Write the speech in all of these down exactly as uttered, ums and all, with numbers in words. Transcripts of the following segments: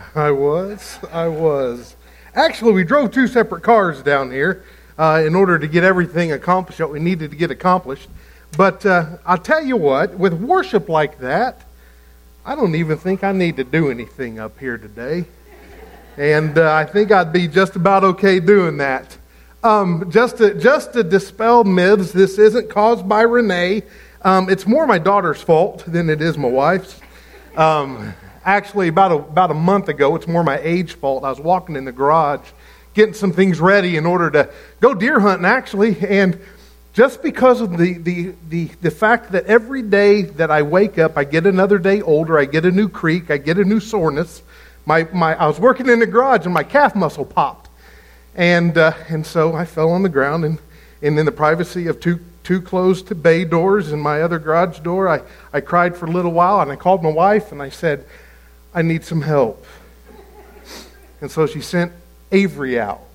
I was. I was. Actually, we drove two separate cars down here uh, in order to get everything accomplished that we needed to get accomplished. But uh, I'll tell you what, with worship like that, I don't even think I need to do anything up here today. And uh, I think I'd be just about okay doing that. Um, just to just to dispel myths, this isn't caused by Renee. Um, it's more my daughter's fault than it is my wife's. Um, actually, about a, about a month ago, it's more my age fault. I was walking in the garage, getting some things ready in order to go deer hunting, actually. And just because of the, the, the, the fact that every day that I wake up, I get another day older, I get a new creak, I get a new soreness. My, my I was working in the garage and my calf muscle popped. And uh, and so I fell on the ground, and, and in the privacy of two two closed bay doors and my other garage door, I, I cried for a little while, and I called my wife, and I said, I need some help. And so she sent Avery out.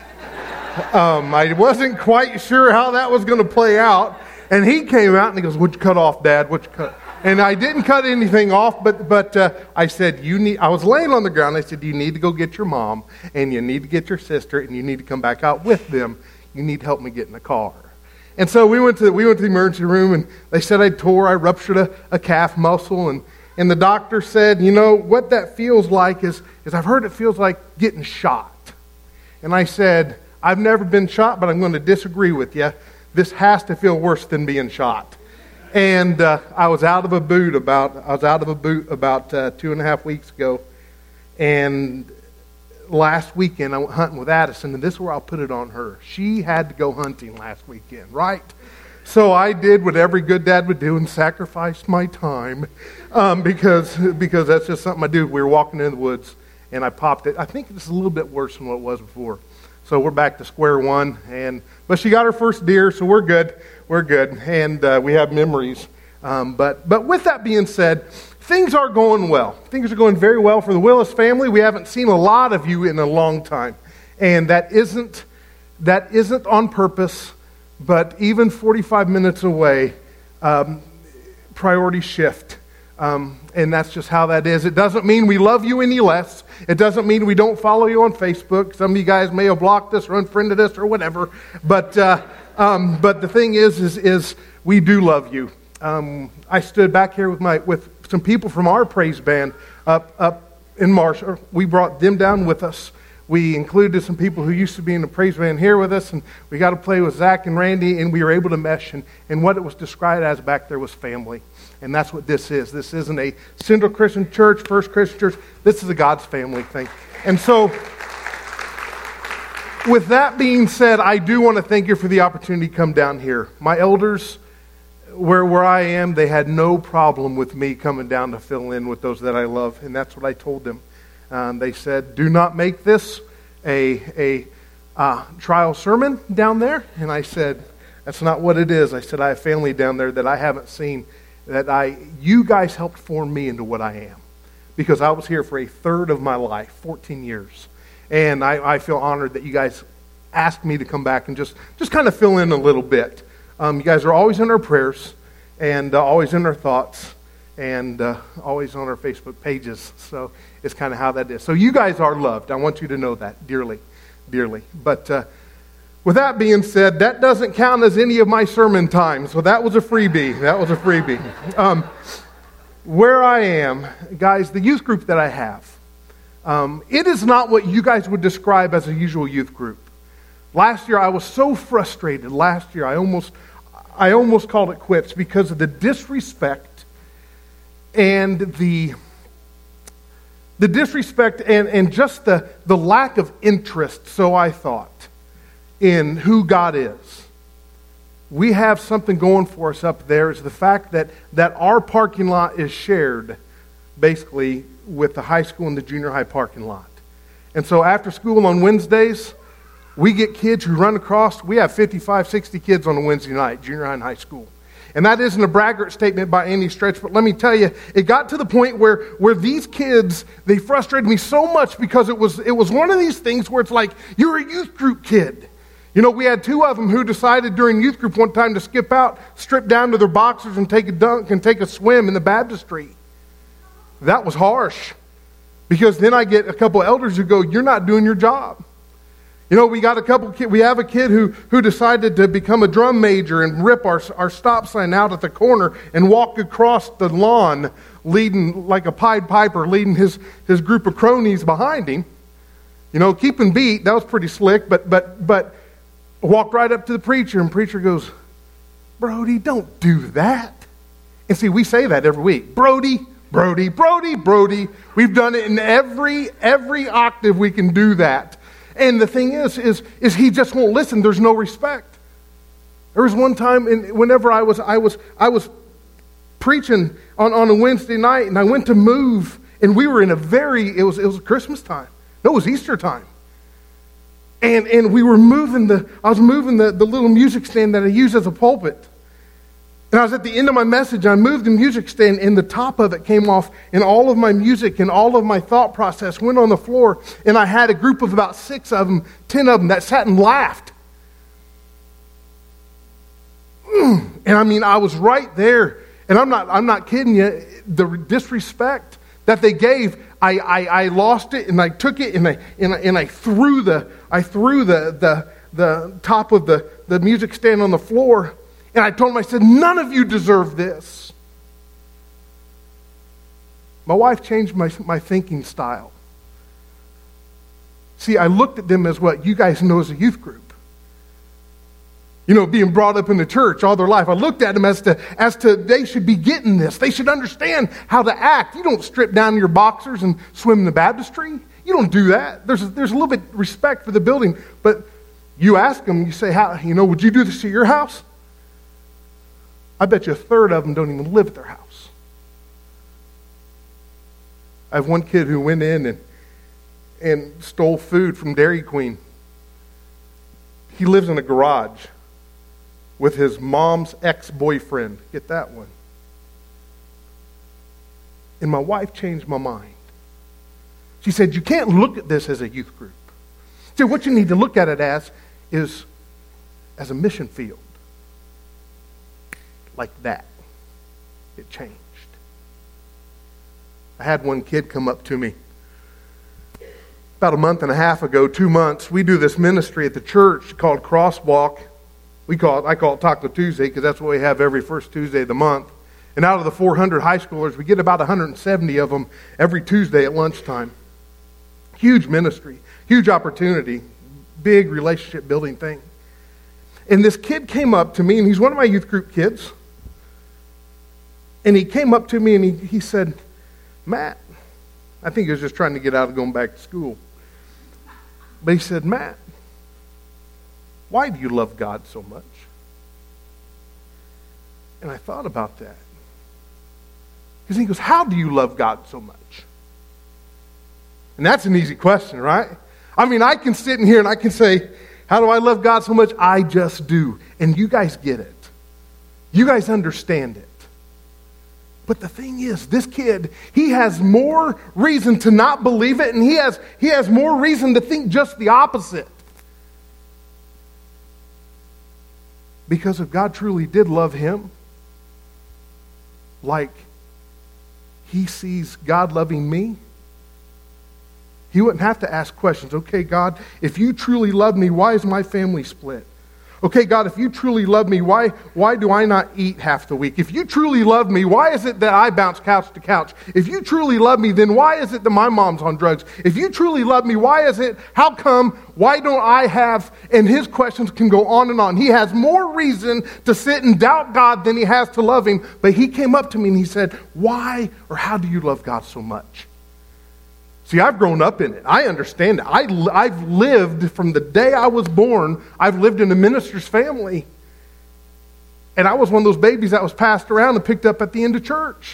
Um, I wasn't quite sure how that was going to play out, and he came out, and he goes, what'd you cut off, Dad? What'd you cut? And I didn't cut anything off, but but uh, I said, you need. I was laying on the ground. I said, you need to go get your mom, and you need to get your sister, and you need to come back out with them. You need to help me get in the car. And so we went to we went to the emergency room, and they said I tore, I ruptured a, a calf muscle, and, and the doctor said, you know, what that feels like is, is I've heard it feels like getting shot. And I said, I've never been shot, but I'm going to disagree with you. This has to feel worse than being shot. And uh, I was out of a boot about I was out of a boot about uh, two and a half weeks ago, and last weekend I went hunting with Addison, and this is where I'll put it on her. She had to go hunting last weekend, right? So I did what every good dad would do and sacrificed my time um, because because that's just something I do. We were walking in the woods, and I popped it. I think it's a little bit worse than what it was before. So we're back to square one, and but she got her first deer, so we're good. We're good, and uh, we have memories. Um, but but with that being said, things are going well. Things are going very well for the Willis family. We haven't seen a lot of you in a long time, and that isn't that isn't on purpose. But even forty-five minutes away, um, priorities shift, um, and that's just how that is. It doesn't mean we love you any less. It doesn't mean we don't follow you on Facebook. Some of you guys may have blocked us or unfriended us or whatever. But uh, um, but the thing is, is, is we do love you. Um, I stood back here with my with some people from our praise band up up in Marshall. We brought them down with us. We included some people who used to be in the praise band here with us, and we got to play with Zach and Randy, and we were able to mesh. And, and what it was described as back there was family. And that's what this is. This isn't a Central Christian Church, First Christian Church. This is a God's family thing. And so, with that being said, I do want to thank you for the opportunity to come down here. My elders, where, where I am, they had no problem with me coming down to fill in with those that I love. And that's what I told them. Um, they said, do not make this a, a uh, trial sermon down there. And I said, that's not what it is. I said, I have family down there that I haven't seen. That I, you guys helped form me into what I am. Because I was here for a third of my life, fourteen years. And I, I feel honored that you guys asked me to come back and just, just kind of fill in a little bit. Um, you guys are always in our prayers, and uh, always in our thoughts, and uh, always on our Facebook pages. So it's kind of how that is. So you guys are loved. I want you to know that dearly, dearly. But uh, with that being said, that doesn't count as any of my sermon time. So that was a freebie. That was a freebie. Um, where I am, guys, the youth group that I have, um, it is not what you guys would describe as a usual youth group. Last year, I was so frustrated. Last year, I almost, I almost called it quits because of the disrespect and the, the disrespect and, and just the, the lack of interest, so I thought, in who God is. We have something going for us up there. Is the fact that, that our parking lot is shared basically with the high school and the junior high parking lot. And so after school on Wednesdays, we get kids who run across. We have fifty-five, sixty kids on a Wednesday night, junior high and high school. And that isn't a braggart statement by any stretch, but let me tell you, it got to the point where, where these kids, they frustrated me so much because it was it was one of these things where it's like, you're a youth group kid. You know, we had two of them who decided during youth group one time to skip out, strip down to their boxers and take a dunk and take a swim in the baptistry. That was harsh. Because then I get a couple elders who go, you're not doing your job. You know, we got a couple kid, we have a kid who, who decided to become a drum major and rip our, our stop sign out at the corner and walk across the lawn leading like a Pied Piper, leading his, his group of cronies behind him. You know, keeping beat, that was pretty slick, but but but walked right up to the preacher, and the preacher goes, Brody, don't do that. And see, we say that every week. Brody, Brody, Brody, Brody. We've done it in every every octave we can do that. And the thing is, is, is he just won't listen. There's no respect. There was one time, in, whenever I was, I was, I was preaching on, on a Wednesday night, and I went to move, and we were in a very, it was, it was Christmas time. No, it was Easter time. And and we were moving the, I was moving the, the little music stand that I use as a pulpit. And I was at the end of my message, I moved the music stand, and the top of it came off, and all of my music and all of my thought process went on the floor, and I had a group of about six of them, ten of them, that sat and laughed. And I mean, I was right there, and I'm not I'm not kidding you, the disrespect that they gave, I, I, I lost it, and I took it, and I and I, and I threw the I threw the the the top of the, the music stand on the floor. And I told him, I said, none of you deserve this. My wife changed my, my thinking style. See, I looked at them as what you guys know as a youth group. You know, being brought up in the church all their life. I looked at them as to, as to they should be getting this. They should understand how to act. You don't strip down your boxers and swim in the baptistry. You don't do that. There's a, there's a little bit of respect for the building. But you ask them, you say, how, you know, would you do this at your house? I bet you a third of them don't even live at their house. I have one kid who went in and and stole food from Dairy Queen. He lives in a garage with his mom's ex-boyfriend. Get that one. And my wife changed my mind. She said, you can't look at this as a youth group. See, what you need to look at it as is as a mission field. Like that. It changed. I had one kid come up to me about a month and a half ago, two months. We do this ministry at the church called Crosswalk. We call it, I call it Taco Tuesday because that's what we have every first Tuesday of the month. And out of the four hundred high schoolers, we get about one hundred seventy of them every Tuesday at lunchtime. Huge ministry, huge opportunity, big relationship building thing. And this kid came up to me, and he's one of my youth group kids. And he came up to me and he, he said, Matt, I think he was just trying to get out of going back to school. But he said, Matt, why do you love God so much? And I thought about that. Because he goes, how do you love God so much? And that's an easy question, right? I mean, I can sit in here and I can say, how do I love God so much? I just do. And you guys get it. You guys understand it. But the thing is, this kid, he has more reason to not believe it, and he has, he has more reason to think just the opposite. Because if God truly did love him, like he sees God loving me, he wouldn't have to ask questions. Okay, God, if you truly love me, why is my family split? Okay, God, if you truly love me, why, why do I not eat half the week? If you truly love me, why is it that I bounce couch to couch? If you truly love me, then why is it that my mom's on drugs? If you truly love me, why is it, how come, why don't I have, and his questions can go on and on. He has more reason to sit and doubt God than he has to love him. But he came up to me and he said, why or how do you love God so much? See, I've grown up in it. I understand it. I, I've lived from the day I was born, I've lived in a minister's family. And I was one of those babies that was passed around and picked up at the end of church.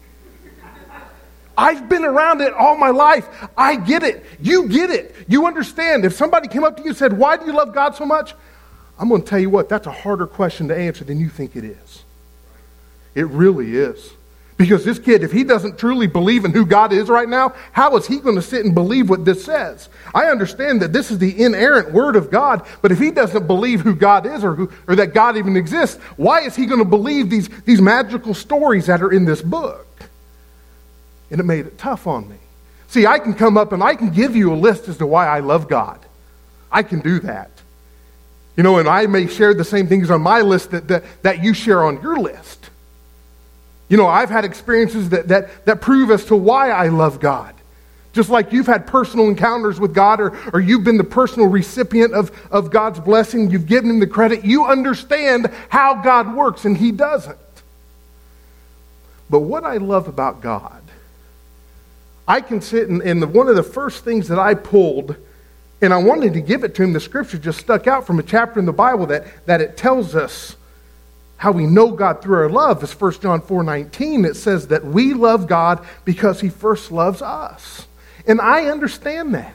I've been around it all my life. I get it. You get it. You understand. If somebody came up to you and said, why do you love God so much? I'm going to tell you what, that's a harder question to answer than you think it is. It really is. Because this kid, if he doesn't truly believe in who God is right now, how is he going to sit and believe what this says? I understand that this is the inerrant word of God, but if he doesn't believe who God is or, who, or that God even exists, why is he going to believe these, these magical stories that are in this book? And it made it tough on me. See, I can come up and I can give you a list as to why I love God. I can do that. You know, and I may share the same things on my list that, that, that you share on your list. You know, I've had experiences that, that, that prove as to why I love God. Just like you've had personal encounters with God, or, or you've been the personal recipient of, of God's blessing, you've given Him the credit, you understand how God works, and He doesn't. But what I love about God, I can sit and, and the, one of the first things that I pulled, and I wanted to give it to him, the scripture just stuck out from a chapter in the Bible that, that it tells us how we know God through our love, is First John four nineteen. It says that we love God because He first loves us. And I understand that.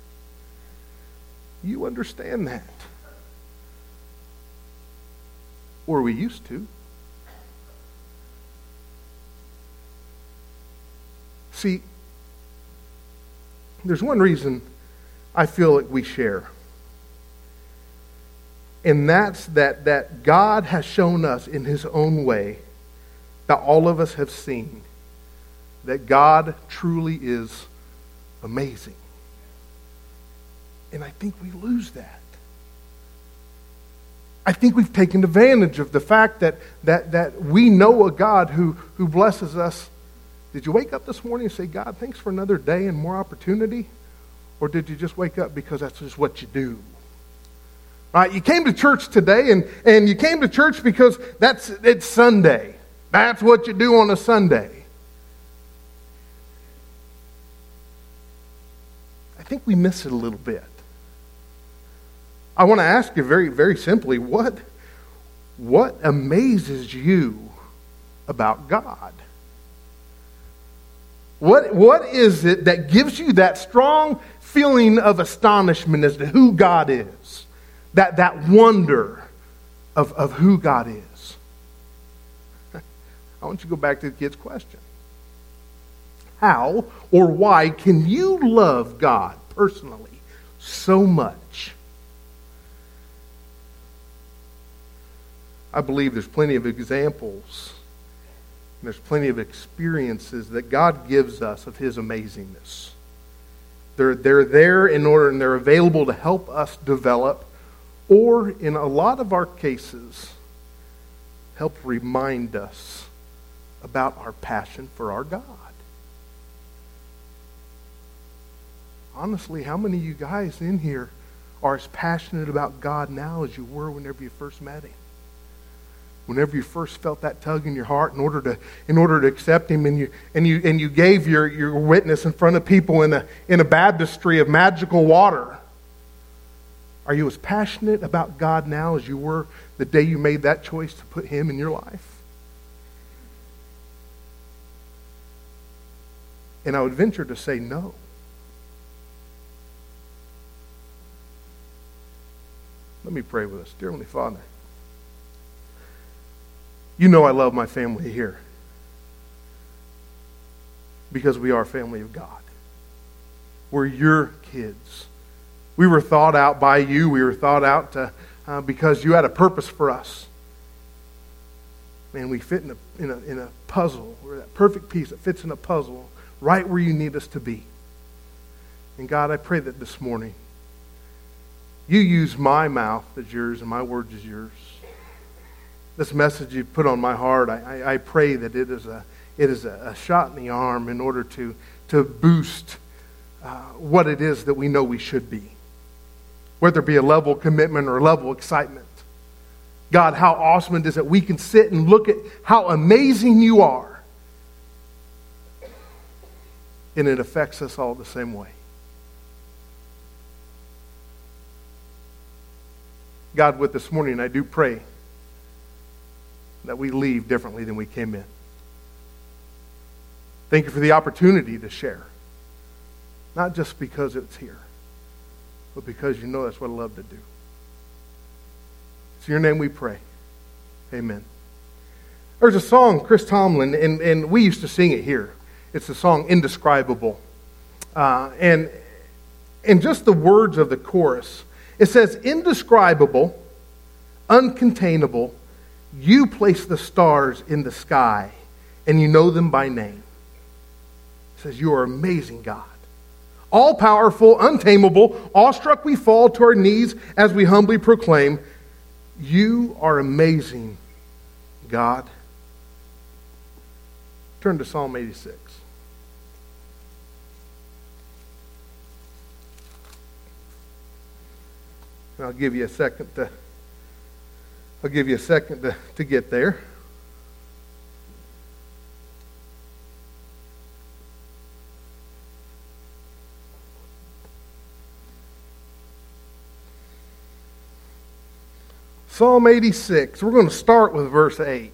You understand that. Or we used to. See, there's one reason I feel like we share. And that's that, that God has shown us in His own way, that all of us have seen, that God truly is amazing. And I think we lose that. I think we've taken advantage of the fact that that, that we know a God who, who blesses us. Did you wake up this morning and say, God, thanks for another day and more opportunity? Or did you just wake up because that's just what you do? Right? You came to church today, and, and you came to church because that's it's Sunday. That's what you do on a Sunday. I think we miss it a little bit. I want to ask you very, very simply, what, what amazes you about God? What, what is it that gives you that strong feeling of astonishment as to who God is? That, that wonder of, of who God is? I want you to go back to the kid's question. How or why can you love God personally so much? I believe there's plenty of examples. There's plenty of experiences that God gives us of His amazingness. They're, they're there in order, and they're available to help us develop, or in a lot of our cases, help remind us about our passion for our God. Honestly, how many of you guys in here are as passionate about God now as you were whenever you first met Him? Whenever you first felt that tug in your heart in order to in order to accept Him, and you and you and you gave your, your witness in front of people in a in a baptistry of magical water. Are you as passionate about God now as you were the day you made that choice to put Him in your life? And I would venture to say no. Let me pray with us. Dear Heavenly Father, you know I love my family here because we are a family of God. We're your kids. We were thought out by you. We were thought out to, uh, because you had a purpose for us. Man, we fit in a, in a, in a puzzle. We're that perfect piece that fits in a puzzle right where you need us to be. And God, I pray that this morning you use my mouth as yours and my words as yours. This message you put on my heart, I, I, I pray that it is a it is a, a shot in the arm in order to, to boost uh, what it is that we know we should be. Whether it be a level of commitment or a level of excitement. God, how awesome it is that we can sit and look at how amazing you are. And it affects us all the same way. God, with this morning, I do pray that we leave differently than we came in. Thank you for the opportunity to share. Not just because it's here, but because you know that's what I love to do. It's in your name we pray. Amen. There's a song, Chris Tomlin, and, and we used to sing it here. It's the song Indescribable. Uh, and, and just the words of the chorus, it says, indescribable, uncontainable, you place the stars in the sky, and you know them by name. It says, you are amazing, God. all-powerful, untamable, awestruck we fall to our knees as we humbly proclaim, you are amazing, God. Turn to Psalm eighty-six. And I'll give you a second to I'll give you a second to, to get there. Psalm eighty-six. We're going to start with verse eight.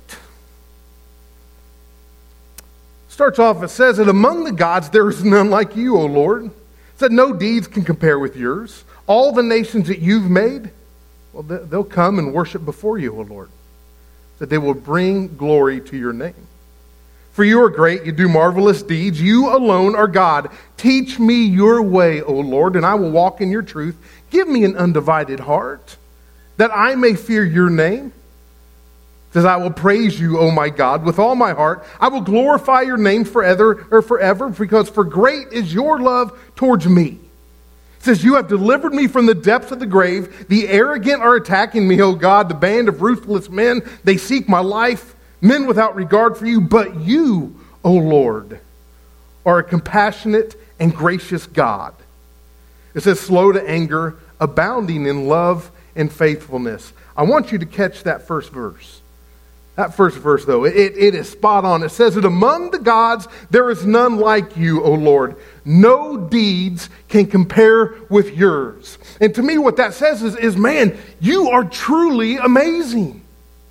Starts off, it says that among the gods there is none like you, O Lord. It said no deeds can compare with yours. All the nations that you've made, well, they'll come and worship before you, O Lord. That they will bring glory to your name. For you are great, you do marvelous deeds. You alone are God. Teach me your way, O Lord, and I will walk in your truth. Give me an undivided heart, that I may fear your name. It says, I will praise you, O my God, with all my heart. I will glorify your name forever, or forever, because for great is your love towards me. It says, you have delivered me from the depths of the grave. The arrogant are attacking me, O God, the band of ruthless men. They seek my life, men without regard for you. But you, O Lord, are a compassionate and gracious God. It says, slow to anger, abounding in love and faithfulness. I want you to catch that first verse. That first verse, though, it, it is spot on. It says that among the gods there is none like you, O Lord. No deeds can compare with yours. And to me what that says is, is man, you are truly amazing.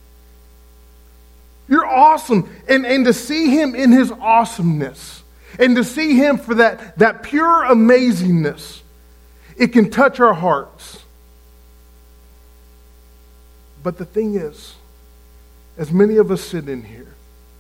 You're awesome. And, and to see him in his awesomeness, and to see him for that, that pure amazingness, it can touch our hearts. But the thing is, as many of us sit in here,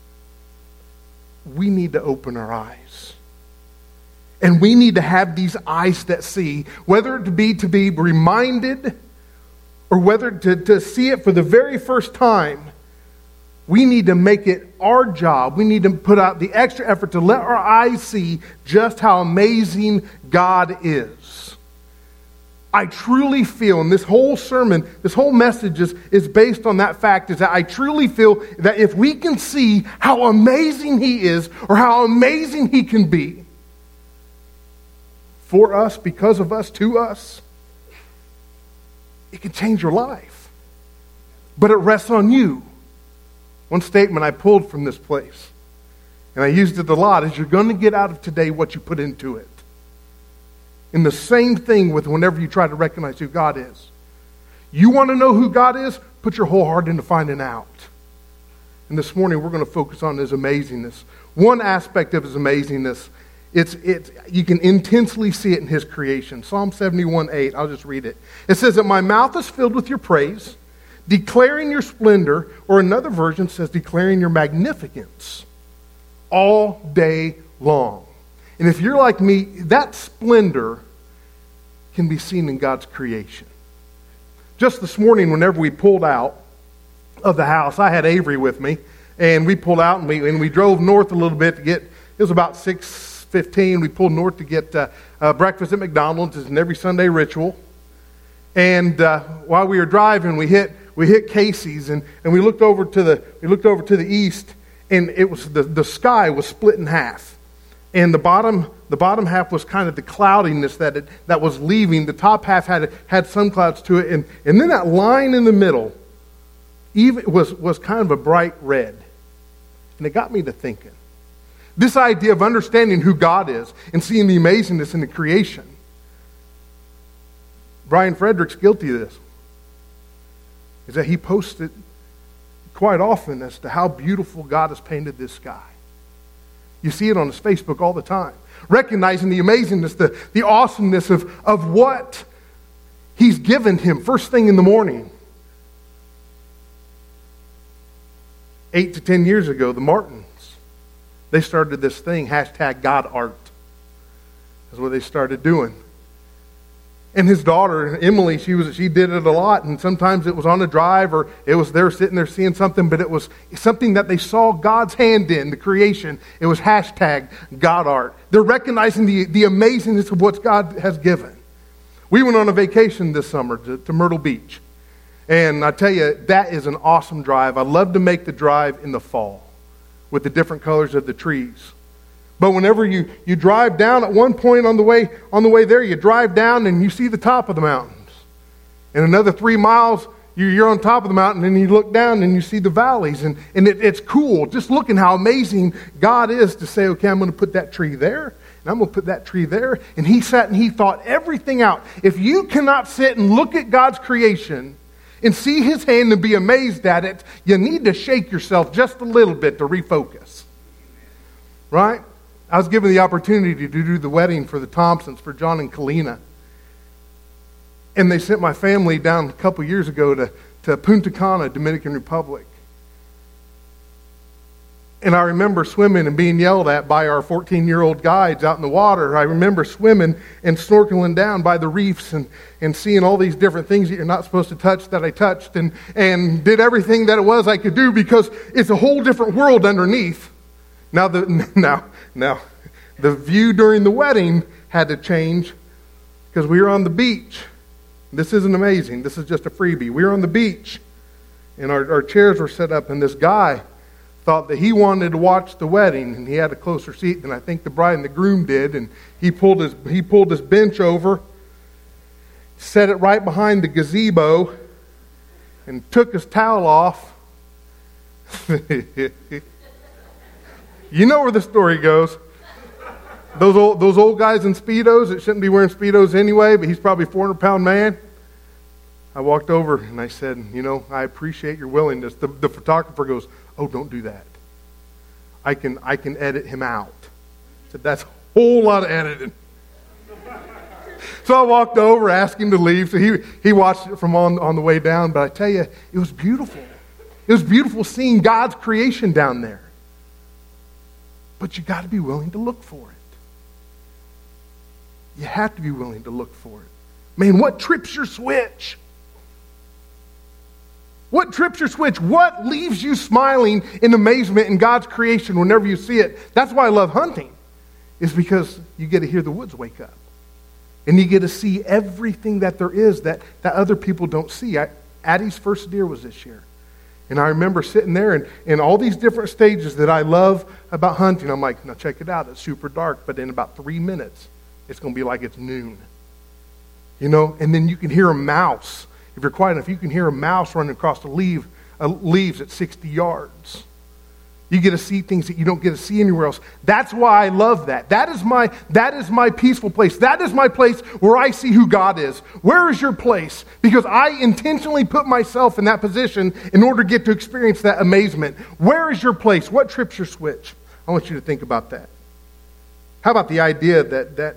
we need to open our eyes. And we need to have these eyes that see, whether it be to be reminded or whether to, to see it for the very first time. We need to make it our job. We need to put out the extra effort to let our eyes see just how amazing God is. I truly feel, and this whole sermon, this whole message is, is based on that fact, is that I truly feel that if we can see how amazing he is, or how amazing he can be, for us, because of us, to us, it can change your life. But it rests on you. One statement I pulled from this place, and I used it a lot, is you're going to get out of today what you put into it. And the same thing with whenever you try to recognize who God is. You want to know who God is? Put your whole heart into finding out. And this morning we're going to focus on his amazingness. One aspect of his amazingness, it's, it's, you can intensely see it in his creation. Psalm seventy-one eight, I'll just read it. It says that my mouth is filled with your praise, declaring your splendor, or another version says declaring your magnificence all day long. And if you're like me, that splendor can be seen in God's creation. Just this morning, whenever we pulled out of the house, I had Avery with me, and we pulled out and we and we drove north a little bit to get, it was about six fifteen, we pulled north to get uh, uh, breakfast at McDonald's. It's an every Sunday ritual. And uh, while we were driving, we hit we hit Casey's, and, and we looked over to the we looked over to the east, and it was the, the sky was split in half. And the bottom, the bottom half was kind of the cloudiness that it, that was leaving. The top half had had some clouds to it, and, and then that line in the middle, even was was kind of a bright red, and it got me to thinking. This idea of understanding who God is and seeing the amazingness in the creation. Brian Frederick's guilty of this. Is that he posted quite often as to how beautiful God has painted this sky. You see it on his Facebook all the time. Recognizing the amazingness, the, the awesomeness of, of what he's given him first thing in the morning. Eight to ten years ago, the Martins, they started this thing, hashtag God Art. That's what they started doing. And his daughter, Emily, she was she did it a lot. And sometimes it was on a drive or it was there sitting there seeing something, but it was something that they saw God's hand in, the creation. It was hashtag God art. They're recognizing the, the amazingness of what God has given. We went on a vacation this summer to, to Myrtle Beach. And I tell you, that is an awesome drive. I love to make the drive in the fall with the different colors of the trees. But whenever you, you drive down at one point on the way on the way there, you drive down and you see the top of the mountains. And another three miles, you, you're on top of the mountain and you look down and you see the valleys. And, and it, it's cool just looking how amazing God is to say, okay, I'm going to put that tree there and I'm going to put that tree there. And he sat and he thought everything out. If you cannot sit and look at God's creation and see his hand and be amazed at it, you need to shake yourself just a little bit to refocus. Right? I was given the opportunity to do the wedding for the Thompsons, for John and Kalina. And they sent my family down a couple years ago to, to Punta Cana, Dominican Republic. And I remember swimming and being yelled at by our fourteen-year-old guides out in the water. I remember swimming and snorkeling down by the reefs and, and seeing all these different things that you're not supposed to touch that I touched and, and did everything that it was I could do because it's a whole different world underneath. Now the now now the view during the wedding had to change because we were on the beach. This isn't amazing. This is just a freebie. We were on the beach, and our, our chairs were set up, and this guy thought that he wanted to watch the wedding, and he had a closer seat than I think the bride and the groom did, and he pulled his he pulled his bench over, set it right behind the gazebo, and took his towel off. You know where the story goes. Those old, those old guys in Speedos that shouldn't be wearing Speedos anyway, but he's probably a four hundred pound man. I walked over and I said, you know, I appreciate your willingness. The, the photographer goes, oh, don't do that. I can I can edit him out. I said, that's a whole lot of editing. So I walked over, asked him to leave. So he, he watched it from on, on the way down. But I tell you, it was beautiful. It was beautiful seeing God's creation down there. But you got to be willing to look for it. You have to be willing to look for it. Man, what trips your switch? What trips your switch? What leaves you smiling in amazement in God's creation whenever you see it? That's why I love hunting. Is because you get to hear the woods wake up. And you get to see everything that there is that, that other people don't see. I, Addie's first deer was this year. And I remember sitting there and in all these different stages that I love about hunting. I'm like, now check it out. It's super dark, but in about three minutes, it's going to be like it's noon. You know, and then you can hear a mouse. If you're quiet enough, you can hear a mouse running across the leaf, uh, leaves at sixty yards. You get to see things that you don't get to see anywhere else. That's why I love that. That is my that is my peaceful place. That is my place where I see who God is. Where is your place? Because I intentionally put myself in that position in order to get to experience that amazement. Where is your place? What trips your switch? I want you to think about that. How about the idea that that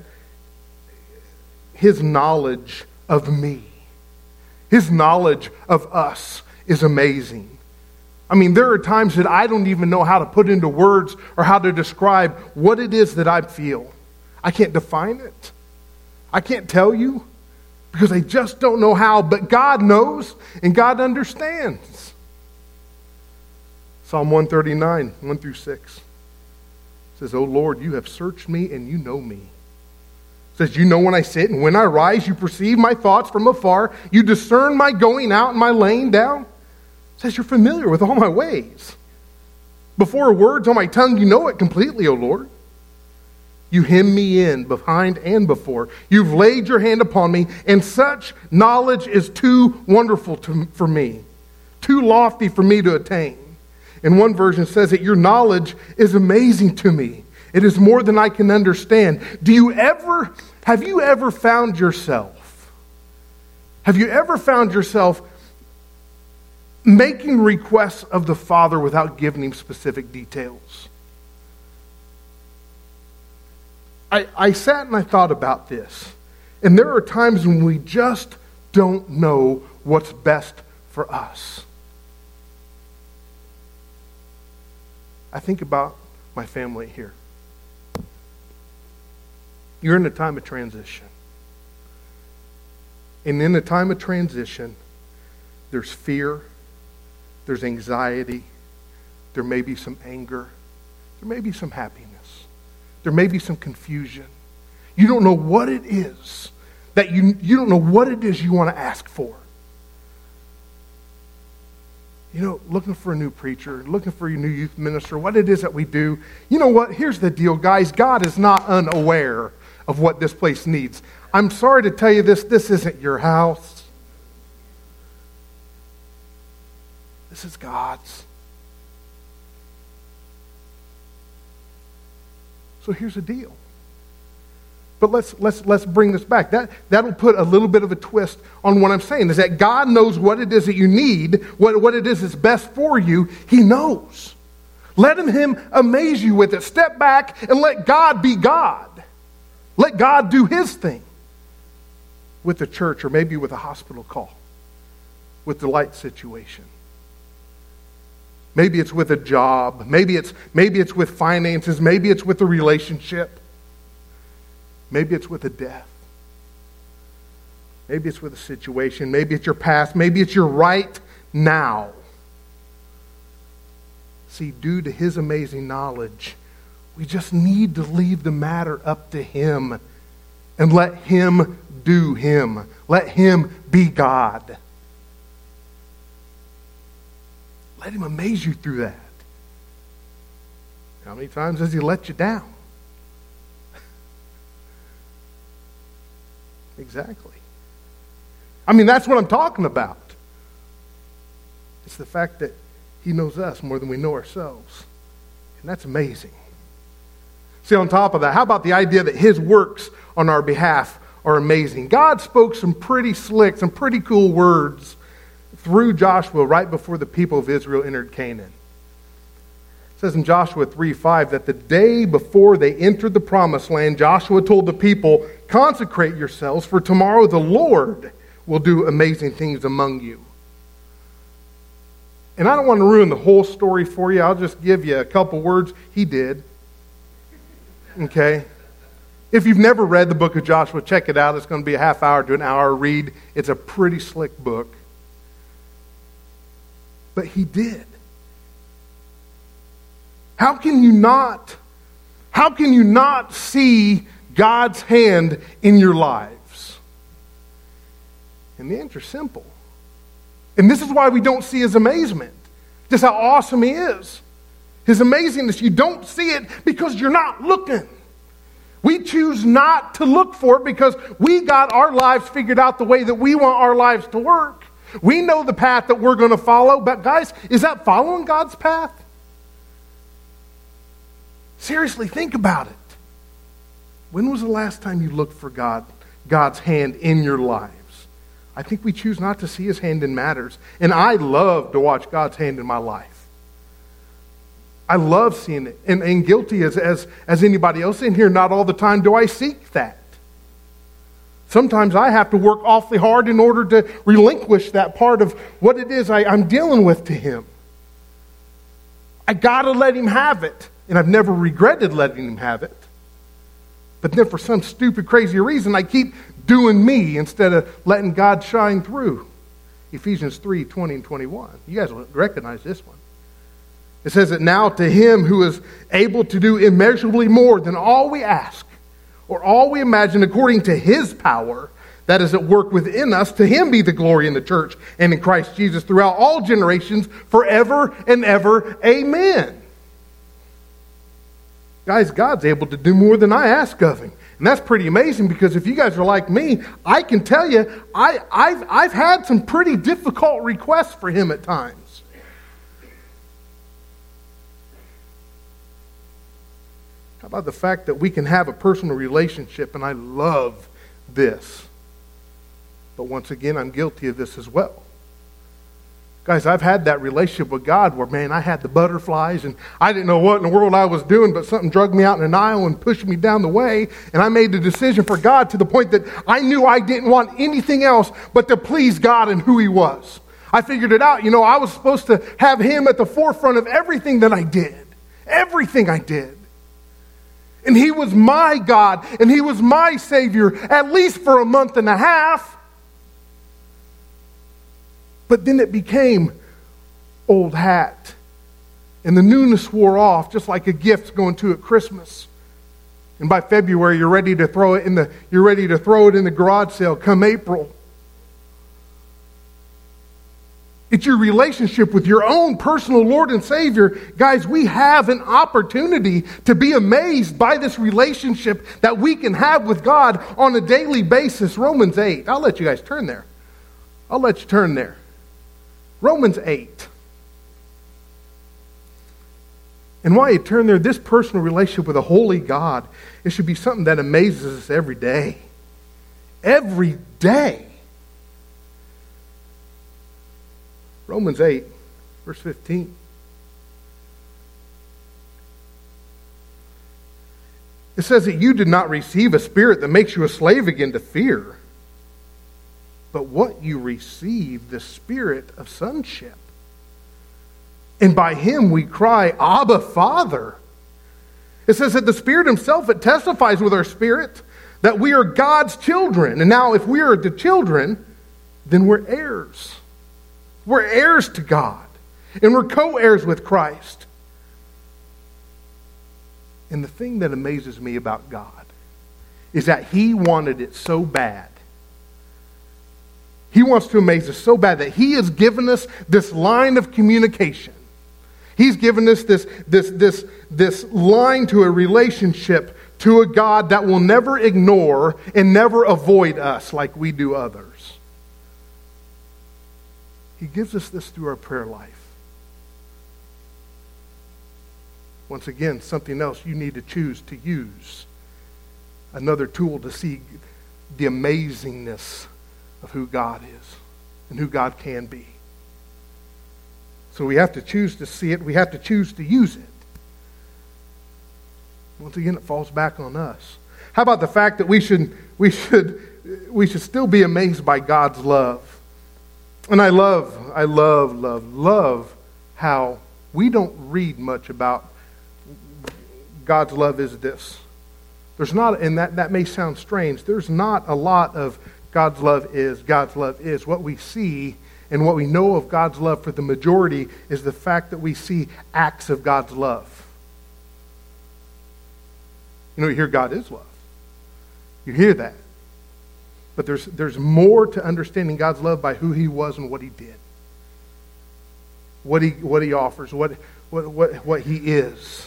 his knowledge of me, his knowledge of us is amazing. I mean, there are times that I don't even know how to put into words or how to describe what it is that I feel. I can't define it. I can't tell you because I just don't know how, but God knows and God understands. Psalm one thirty-nine, one through six says, O Lord, you have searched me and you know me. It says, you know when I sit and when I rise, you perceive my thoughts from afar. You discern my going out and my laying down. It says, you're familiar with all my ways. Before a word's on my tongue, you know it completely, O Lord. You hem me in behind and before. You've laid your hand upon me, and such knowledge is too wonderful to, for me, too lofty for me to attain. And one version says that your knowledge is amazing to me. It is more than I can understand. Do you ever, have you ever found yourself, have you ever found yourself making requests of the Father without giving him specific details? I, I sat and I thought about this. And there are times when we just don't know what's best for us. I think about my family here. You're in a time of transition. And in a time of transition, there's fear, there's anxiety, there may be some anger, there may be some happiness, there may be some confusion. You don't know what it is that you, you don't know what it is you want to ask for. You know, looking for a new preacher, looking for a new youth minister, what it is that we do. You know what? Here's the deal, guys. God is not unaware of what this place needs. I'm sorry to tell you this, this isn't your house. This is God's. So here's the deal. But let's let's let's bring this back. That that'll put a little bit of a twist on what I'm saying, is that God knows what it is that you need, what, what it is that's best for you. He knows. Let him, him amaze you with it. Step back and let God be God. Let God do his thing with the church, or maybe with a hospital call, with the light situation. Maybe it's with a job. Maybe it's maybe it's with finances. Maybe it's with a relationship. Maybe it's with a death. Maybe it's with a situation. Maybe it's your past. Maybe it's your right now. See, due to his amazing knowledge, we just need to leave the matter up to him and let him do him. Let him be God. Let him amaze you through that. How many times has he let you down? Exactly. I mean, that's what I'm talking about. It's the fact that he knows us more than we know ourselves. And that's amazing. See, on top of that, how about the idea that his works on our behalf are amazing? God spoke some pretty slick, some pretty cool words through Joshua right before the people of Israel entered Canaan. It says in Joshua three five that the day before they entered the promised land, Joshua told the people, "Consecrate yourselves, for tomorrow the Lord will do amazing things among you." And I don't want to ruin the whole story for you. I'll just give you a couple words. He did. Okay? If you've never read the book of Joshua, check it out. It's going to be a half hour to an hour read. It's a pretty slick book. But he did. How can you not, how can you not see God's hand in your lives? And the answer is simple. And this is why we don't see his amazement. Just how awesome he is. His amazingness, you don't see it because you're not looking. We choose not to look for it because we got our lives figured out the way that we want our lives to work. We know the path that we're going to follow, but guys, is that following God's path? Seriously, think about it. When was the last time you looked for God, God's hand in your lives? I think we choose not to see his hand in matters. And I love to watch God's hand in my life. I love seeing it. And, and guilty as, as, as anybody else in here, not all the time do I seek that. Sometimes I have to work awfully hard in order to relinquish that part of what it is I, I'm dealing with to him. I got to let him have it. And I've never regretted letting him have it. But then for some stupid, crazy reason, I keep doing me instead of letting God shine through. Ephesians three, twenty and twenty-one. You guys will recognize this one. It says that now to him who is able to do immeasurably more than all we ask or all we imagine, according to his power that is at work within us, to him be the glory in the church and in Christ Jesus throughout all generations, forever and ever. Amen. Guys, God's able to do more than I ask of him. And that's pretty amazing, because if you guys are like me, I can tell you, I, I've, I've had some pretty difficult requests for him at times. How about the fact that we can have a personal relationship, and I love this. But once again, I'm guilty of this as well. Guys, I've had that relationship with God where, man, I had the butterflies and I didn't know what in the world I was doing, but something dragged me out in an aisle and pushed me down the way, and I made the decision for God to the point that I knew I didn't want anything else but to please God and who he was. I figured it out. You know, I was supposed to have him at the forefront of everything that I did. Everything I did. And he was my God, and he was my Savior, at least for a month and a half. But then it became old hat. And the newness wore off, just like a gift going to at Christmas. And by February, you're ready to throw it in the you're ready to throw it in the garage sale come April. It's your relationship with your own personal Lord and Savior. Guys, we have an opportunity to be amazed by this relationship that we can have with God on a daily basis. Romans eight. I'll let you guys turn there. I'll let you turn there. Romans eight. And while you turn there, this personal relationship with a holy God, it should be something that amazes us every day. Every day. Romans eight, verse fifteen. It says that you did not receive a spirit that makes you a slave again to fear, but what you received, the spirit of sonship. And by him we cry, Abba, Father. It says that the Spirit himself, it testifies with our spirit that we are God's children. And now if we are the children, then we're heirs. We're heirs to God. And we're co-heirs with Christ. And the thing that amazes me about God is that he wanted it so bad. He wants to amaze us so bad that he has given us this line of communication. He's given us this, this, this, this line to a relationship to a God that will never ignore and never avoid us like we do others. He gives us this through our prayer life. Once again, something else you need to choose to use. Another tool to see the amazingness of who God is and who God can be. So we have to choose to see it. We have to choose to use it. Once again, it falls back on us. How about the fact that we should we should we should still be amazed by God's love? And I love, I love, love, love how we don't read much about God's love is this. There's not, and that, that may sound strange, there's not a lot of God's love is, God's love is. What we see and what we know of God's love for the majority is the fact that we see acts of God's love. You know, you hear God is love. You hear that. But there's there's more to understanding God's love by who he was and what he did. What he what he offers, what what what, what he is.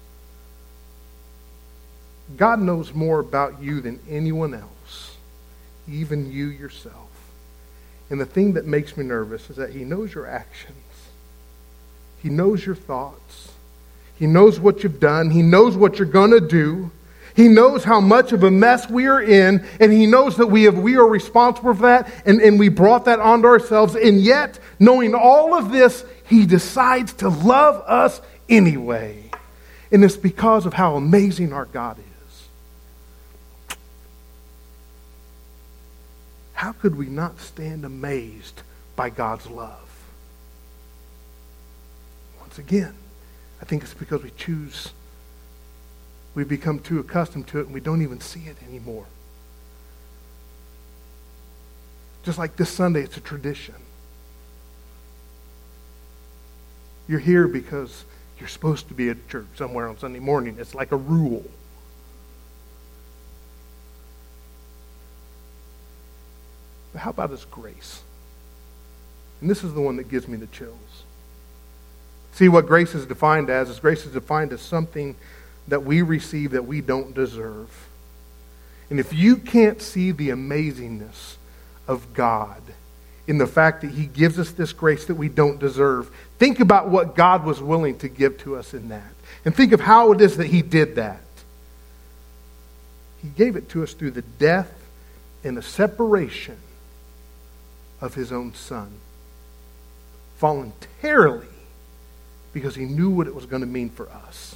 God knows more about you than anyone else, even you yourself. And the thing that makes me nervous is that he knows your actions. He knows your thoughts. He knows what you've done. He knows what you're going to do. He knows how much of a mess we are in, and he knows that we have we are responsible for that, and, and we brought that onto ourselves. And yet, knowing all of this, he decides to love us anyway. And it's because of how amazing our God is. How could we not stand amazed by God's love? Once again, I think it's because we choose, we become too accustomed to it and we don't even see it anymore. Just like this Sunday, it's a tradition. You're here because you're supposed to be at church somewhere on Sunday morning. It's like a rule. But how about his grace? And this is the one that gives me the chills. See, what grace is defined as is grace is defined as something that we receive that we don't deserve. And if you can't see the amazingness of God in the fact that he gives us this grace that we don't deserve, think about what God was willing to give to us in that. And think of how it is that he did that. He gave it to us through the death and the separation of his own son. Voluntarily, because he knew what it was going to mean for us.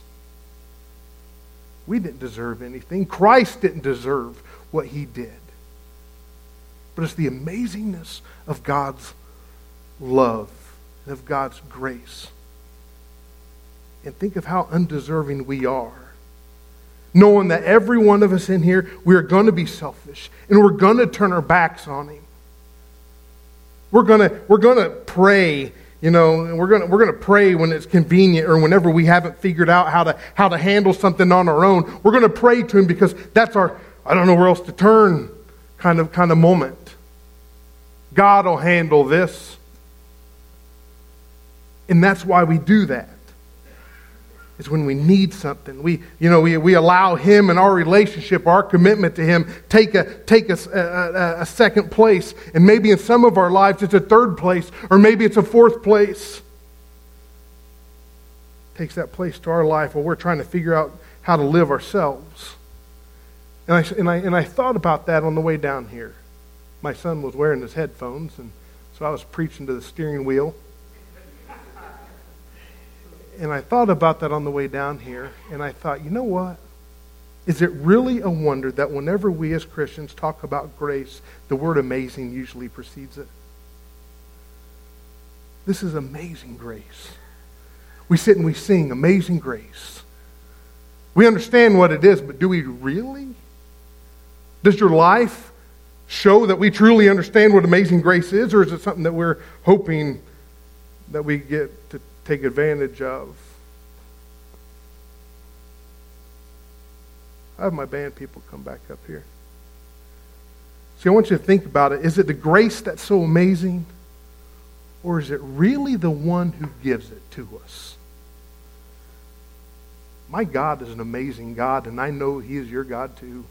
We didn't deserve anything. Christ didn't deserve what he did. But it's the amazingness of God's love and of God's grace. And think of how undeserving we are. Knowing that every one of us in here, we're going to be selfish and we're going to turn our backs on him. We're gonna we're gonna pray, you know, and we're gonna we're gonna pray when it's convenient or whenever we haven't figured out how to how to handle something on our own. We're gonna pray to Him because that's our I don't know where else to turn kind of kind of moment. God will handle this. And that's why we do that. It's when we need something. We, you know, we, we allow Him and our relationship, our commitment to Him, take a take a, a, a second place. And maybe in some of our lives it's a third place, or maybe it's a fourth place. Takes that place to our life while we're trying to figure out how to live ourselves. And I and I and I thought about that on the way down here. My son was wearing his headphones, and so I was preaching to the steering wheel. And I thought about that on the way down here, and I thought, you know what? Is it really a wonder that whenever we as Christians talk about grace, the word amazing usually precedes it? This is amazing grace. We sit and we sing amazing grace. We understand what it is, but do we really? Does your life show that we truly understand what amazing grace is, or is it something that we're hoping that we get to take advantage of? I have my band people come back up here. See, I want you to think about it. Is it the grace that's so amazing, or is it really the one who gives it to us? My God is an amazing God, and I know He is your God too.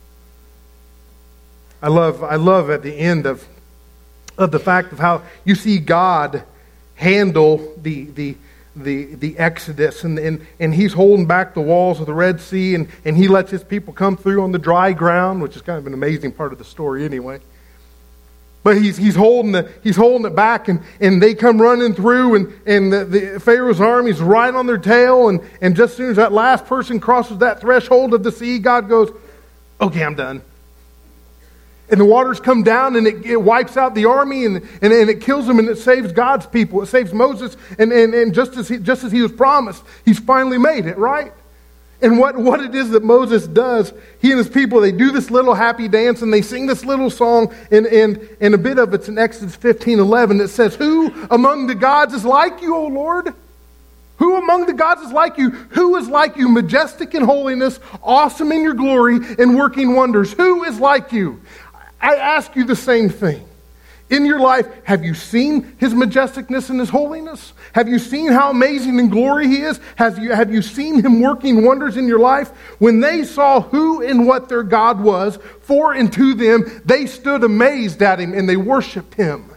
I love, I love at the end of, of the fact of how you see God handle the the the the Exodus, and, and and He's holding back the walls of the Red Sea, and, and He lets His people come through on the dry ground, which is kind of an amazing part of the story anyway. But he's he's holding the he's holding it back, and, and they come running through, and, and the, the Pharaoh's army's right on their tail, and, and just as soon as that last person crosses that threshold of the sea, God goes, okay, I'm done. And the waters come down, and it, it wipes out the army, and, and, and it kills them, and it saves God's people. It saves Moses, and, and, and just as he, just as he was promised, he's finally made it, right? And what, what it is that Moses does, he and his people, they do this little happy dance, and they sing this little song, and, and, and a bit of it's in Exodus fifteen eleven. It says, who among the gods is like you, O Lord? Who among the gods is like you? Who is like you, majestic in holiness, awesome in your glory, and working wonders? Who is like you? I ask you the same thing. In your life, have you seen His majesticness and His holiness? Have you seen how amazing in glory He is? Have you, have you seen Him working wonders in your life? When they saw who and what their God was, for and to them, they stood amazed at Him and they worshiped Him.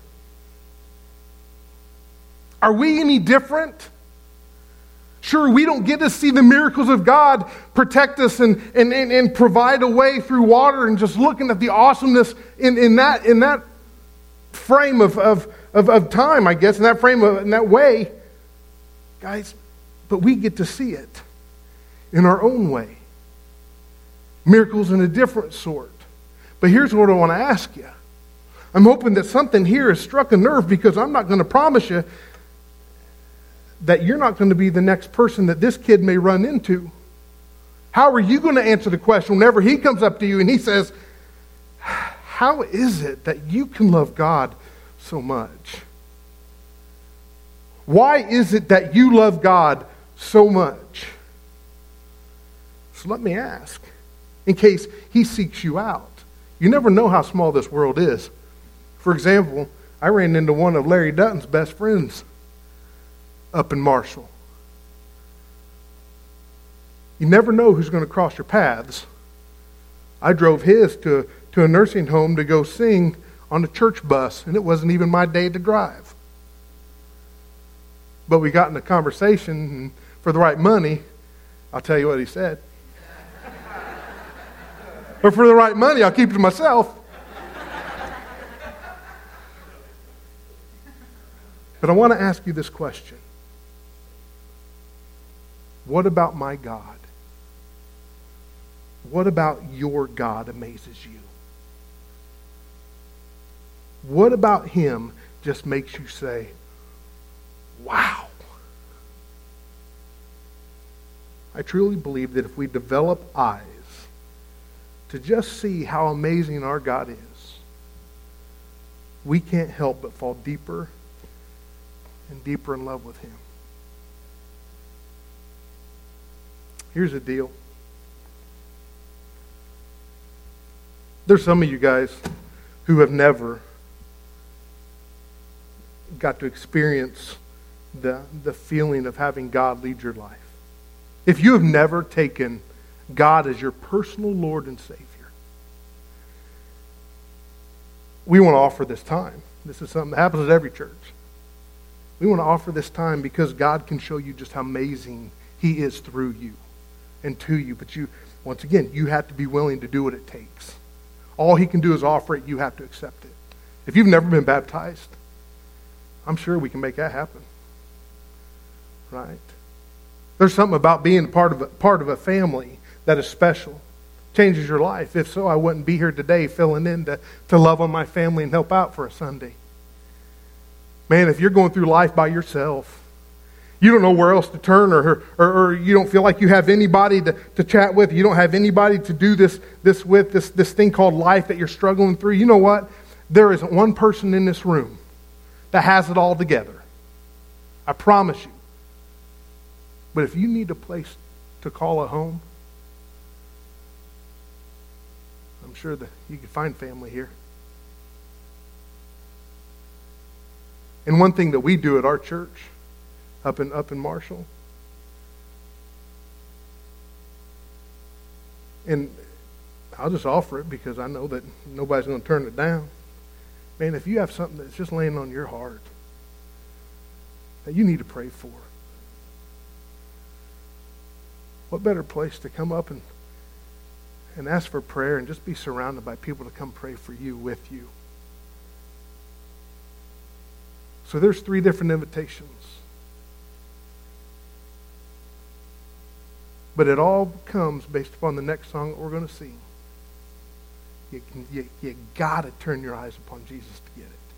Are we any different? Sure, we don't get to see the miracles of God protect us and, and, and, and provide a way through water, and just looking at the awesomeness in, in that in that frame of, of, of, of time, I guess, in that frame of in that way. Guys, but we get to see it in our own way. Miracles in a different sort. But here's what I want to ask you. I'm hoping that something here has struck a nerve, because I'm not going to promise you that you're not going to be the next person that this kid may run into. How are you going to answer the question whenever he comes up to you and he says, how is it that you can love God so much? Why is it that you love God so much? So let me ask, in case he seeks you out. You never know how small this world is. For example, I ran into one of Larry Dutton's best friends up in Marshall. You never know who's going to cross your paths. I drove his to, to a nursing home to go sing on a church bus, and it wasn't even my day to drive. But we got in a conversation, and for the right money, I'll tell you what he said. But for the right money, I'll keep it to myself. But I want to ask you this question. What about my God? What about your God amazes you? What about Him just makes you say, wow? I truly believe that if we develop eyes to just see how amazing our God is, we can't help but fall deeper and deeper in love with Him. Here's the deal. There's some of you guys who have never got to experience the, the feeling of having God lead your life. If you have never taken God as your personal Lord and Savior, we want to offer this time. This is something that happens at every church. We want to offer this time because God can show you just how amazing He is through you and to you. But you, once again, you have to be willing to do what it takes. All He can do is offer it. You have to accept it. If you've never been baptized, I'm sure we can make that happen. Right? There's something about being part of a, part of a family that is special. Changes your life. If so, I wouldn't be here today filling in to, to love on my family and help out for a Sunday. Man, if you're going through life by yourself, you don't know where else to turn, or, or, or you don't feel like you have anybody to, to chat with, you don't have anybody to do this, this with, this, this thing called life that you're struggling through, you know what? There isn't one person in this room that has it all together. I promise you. But if you need a place to call a home, I'm sure that you can find family here. And one thing that we do at our church, up in up in Marshall, and I'll just offer it because I know that nobody's going to turn it down. Man, if you have something that's just laying on your heart that you need to pray for, what better place to come up and and ask for prayer and just be surrounded by people to come pray for you, with you. So there's three different invitations. But it all comes based upon the next song that we're going to sing. You, you, you got to turn your eyes upon Jesus to get it.